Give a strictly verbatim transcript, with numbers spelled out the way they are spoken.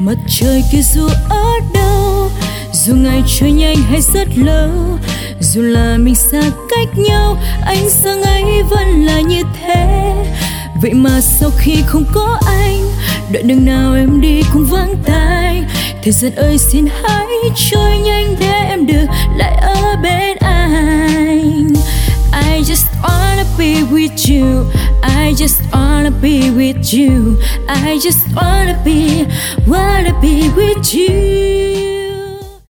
Mặt trời kia dù ở đâu, dù ngày trôi nhanh hay rất lâu, dù là mình xa cách nhau, ánh sáng ấy vẫn là như thế. Vậy mà sau khi không có anh, đoạn đường nào em đi cũng vắng tay. Thời gian ơi xin hãy trôi nhanh để em được lại ở bên anh. I just wanna be with you, I just wanna be with you, I just wanna be, wanna be with you.